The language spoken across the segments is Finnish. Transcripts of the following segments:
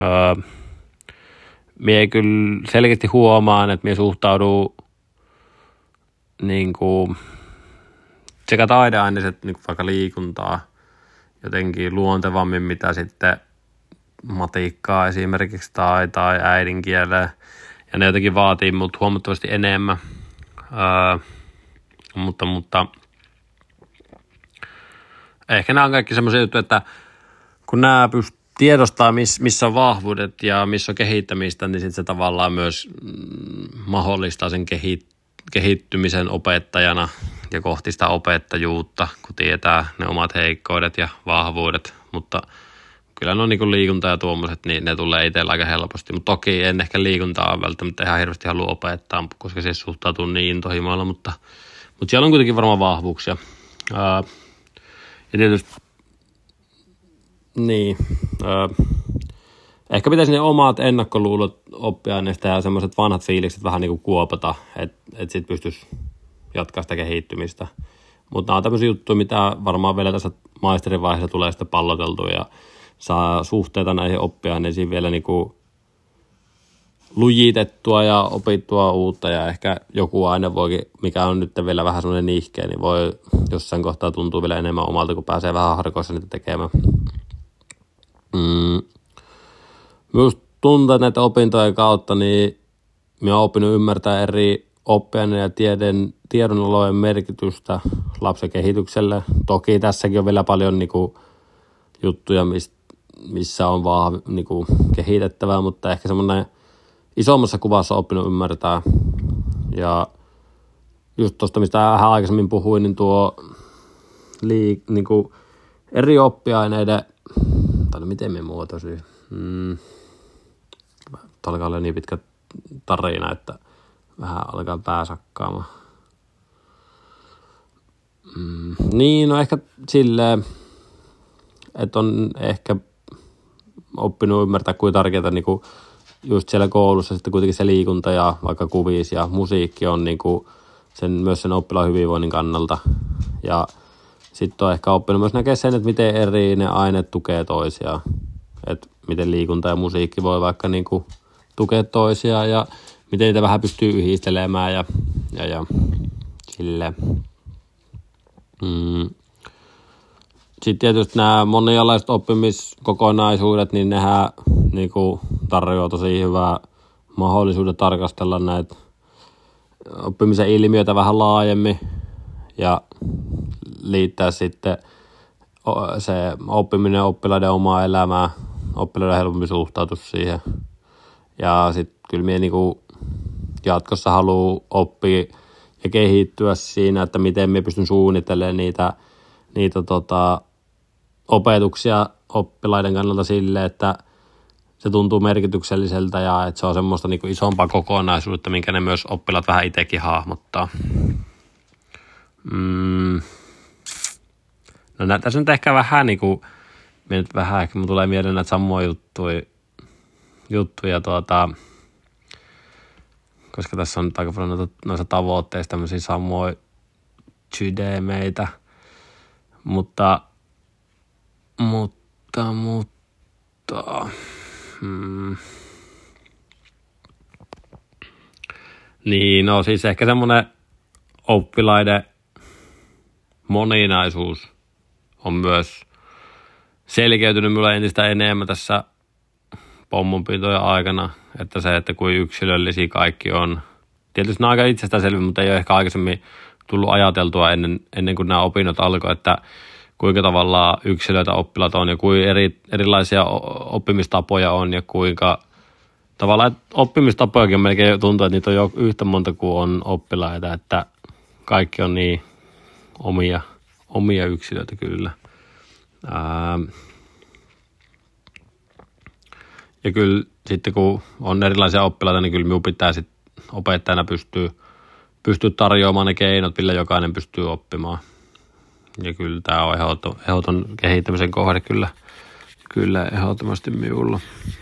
Mie kyllä selkeästi huomaan, että mie suhtaudun niin kuin sekä taideaineet niin kuin vaikka liikuntaa jotenkin luontevammin, mitä sitten matikkaa esimerkiksi tai äidinkielellä. Ja ne jotenkin vaatii mut huomattavasti enemmän. Mutta ehkä nämä on kaikki semmoisia juttuja, että kun nämä tiedostaa, missä on vahvuudet ja missä on kehittämistä, niin sitten se tavallaan myös mahdollistaa sen kehittymisen opettajana ja kohti sitä opettajuutta, kun tietää ne omat heikkoudet ja vahvuudet. Mutta kyllä no niin liikunta ja tuommoiset, niin ne tulee itsellä aika helposti. Mutta toki en ehkä liikuntaa välttämättä ihan hirveästi halua opettaa, koska se suhtautuu niin intohimoilla, mutta siellä on kuitenkin varmaan vahvuuksia. Ja tietysti niin, ehkä pitäisi ne omat ennakkoluulot oppiaineista ja semmoiset vanhat fiilikset vähän niin kuin kuopata, että sit pystyisi jatkaa sitä kehittymistä. Mutta nämä on tämmöisiä juttuja, mitä varmaan vielä tässä maisterivaiheessa tulee sitten palloteltua ja saa suhteita näihin oppiaineisiin vielä niin kuin lujitettua ja opittua uutta ja ehkä joku aine voikin, mikä on nyt vielä vähän semmoinen nihkeä, niin voi jossain kohtaa tuntuu vielä enemmän omalta, kun pääsee vähän harkoissa niitä tekemään. Myös tuntuu näitä opintojen kautta, niin minä olen oppinut ymmärtää eri oppiaineiden ja tiedonalojen merkitystä lapsen kehitykselle. Toki tässäkin on vielä paljon niin kuin juttuja, missä on vaan niin kuin kehitettävää, mutta ehkä semmoinen isommassa kuvassa oppinut ymmärtää. Ja just tuosta, mistä vähän aikaisemmin puhuin, niin tuo niin kuin eri oppiaineiden, tai miten me muotoisin, alkaa olla niin pitkä tarina, että vähän alkaa pääsakkaamaan. Niin, no ehkä silleen, että on ehkä oppinut ymmärtää, kuinka tärkeää niin kuin just siellä koulussa sitten kuitenkin se liikunta ja vaikka kuvis ja musiikki on niin kuin myös sen oppilaan hyvinvoinnin kannalta. Ja sitten on ehkä oppinut myös näkee sen, että miten eri ne aineet tukee toisiaan. Että miten liikunta ja musiikki voi vaikka niin kuin tukea toisiaan ja miten niitä vähän pystyy yhdistelemään ja silleen. Sitten tietysti nämä monialaiset oppimiskokonaisuudet, niin nehän niinku tarjoaa tosi hyvää mahdollisuuden tarkastella näitä oppimisen ilmiöitä vähän laajemmin ja liittää sitten se oppiminen oppilaiden omaa elämää, oppilaiden helpompi suhtautus siihen. Ja sitten kyllä minä niinku jatkossa haluan oppia ja kehittyä siinä, että miten minä pystyn suunnittelemaan niitä opetuksia oppilaiden kannalta sille, että se tuntuu merkitykselliseltä ja että se on semmoista niin kuin isompaa kokonaisuutta, minkä ne myös oppilaat vähän itsekin hahmottaa. No tässä nyt ehkä vähän niin kuin, ehkä mun tulee mieleen näitä samoja juttuja koska tässä on nyt aika paljon noissa tavoitteissa tämmöisiä samoja sydämeitä, mutta niin, no siis ehkä semmoinen oppilaiden moninaisuus on myös selkeytynyt minulle entistä enemmän tässä pommonpintojen aikana, että se, että kuin yksilöllisiä kaikki on. Tietysti ne on aika itsestäänselviä, mutta ei ole ehkä aikaisemmin tullut ajateltua ennen kuin nämä opinnot alkoi, että kuinka tavallaan yksilöitä oppilaat on ja kuinka erilaisia oppimistapoja on ja kuinka tavallaan oppimistapojakin on melkein tuntuu, että niitä on jo yhtä monta kuin on oppilaita, että kaikki on niin omia yksilöitä kyllä. Ja kyllä sitten kun on erilaisia oppilaita, niin kyllä minun pitää sitten opettajana pystyä tarjoamaan ne keinot, millä jokainen pystyy oppimaan. Ja kyllä tämä on ehdoton kehittämisen kohde kyllä ehdottomasti minulla.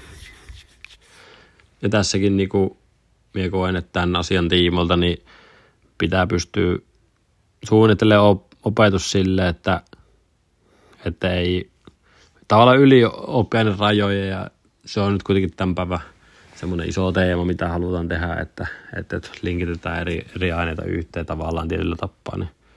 Ja tässäkin niin kuin minä koen, että tämän asian tiimolta niin pitää pystyä suunnittelemaan opetus sille, että ei tavallaan yli oppiaineen rajoja ja se on nyt kuitenkin tämän päivän semmoinen iso teema, mitä halutaan tehdä, että linkitetään eri aineita yhteen tavallaan tietyllä tapaa.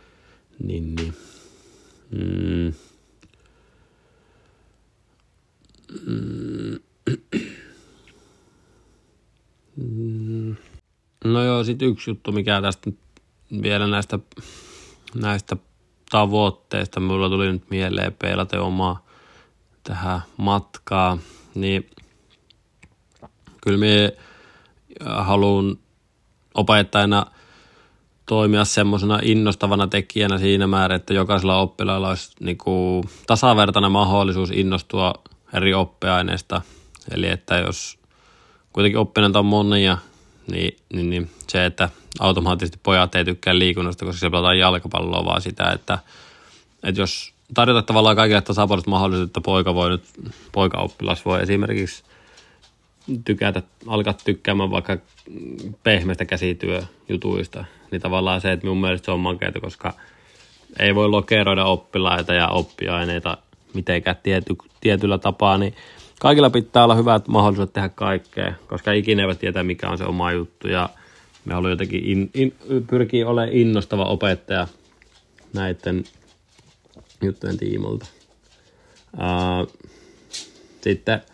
No joo, sitten yksi juttu, mikä tästä vielä näistä tavoitteista mulla tuli nyt mieleen peilata omaa tähän matkaa, niin kyllä minä haluan opettajana toimia semmoisena innostavana tekijänä siinä määrin, että jokaisella oppilaalla olisi niinku tasavertainen mahdollisuus innostua eri oppiaineista. Eli että jos kuitenkin oppineita on monia, niin se, että automaattisesti pojat ei tykkää liikunnasta, koska se pelataan jalkapalloa, vaan sitä, että jos tarjota tavallaan kaikille tasapuoliset mahdollisuudet, että poikaoppilas voi esimerkiksi alkaa tykkäämään vaikka pehmeistä käsityöjutuista, niin tavallaan se, että minun mielestä se on makeata, koska ei voi lokeroida oppilaita ja oppiaineita mitenkään tietyllä tapaa, niin kaikilla pitää olla hyvät mahdollisuudet tehdä kaikkea, koska ikinä eivät tietää, mikä on se oma juttu, ja me haluamme jotenkin pyrkiä olemaan innostava opettaja näiden juttujen tiimolta. Sitten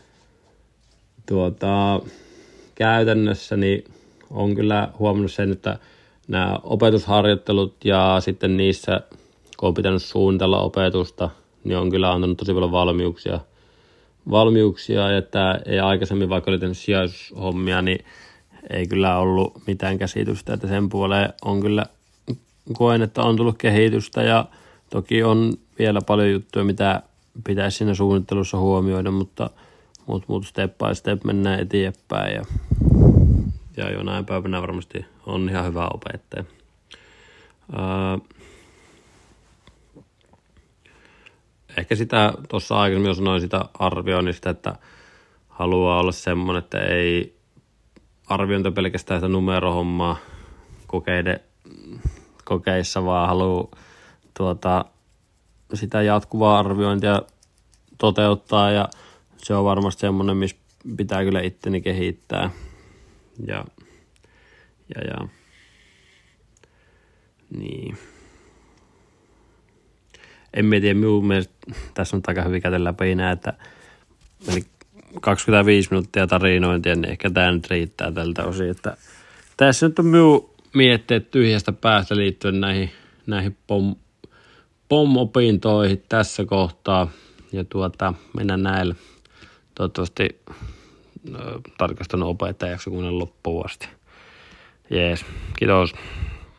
käytännössä niin on kyllä huomannut sen, että nämä opetusharjoittelut ja sitten niissä, kun on pitänyt suunnitella opetusta, niin on kyllä antanut tosi paljon valmiuksia, että ei aikaisemmin, vaikka oli tehnyt sijaisuushommia, niin ei kyllä ollut mitään käsitystä, että sen puoleen on kyllä koen, että on tullut kehitystä ja toki on vielä paljon juttuja, mitä pitäisi siinä suunnittelussa huomioida, mutta step by step mennään eteenpäin ja jonain päivänä varmasti on ihan hyvä opettaja. Ehkä sitä tuossa aikaisemmin jo sanoin sitä arvioinnista, että haluaa olla semmoinen, että ei arviointi pelkästään sitä numerohommaa kokeissa, vaan haluaa sitä jatkuvaa arviointia toteuttaa ja se on varmasti semmoinen, missä pitää kyllä itteni kehittää. Ja. Niin. En tiedä, minun mielestä tässä on aika hyvin käydä läpi enää, että 25 minuuttia tarinointia, niin ehkä tämä nyt riittää tältä osin. Että tässä nyt on minun mietteet tyhjästä päästä liittyen näihin POM-opintoihin tässä kohtaa. Ja mennään näillä. Toivottavasti tarkastanut opettajaksi kuunnella loppuun asti. Jees, kiitos.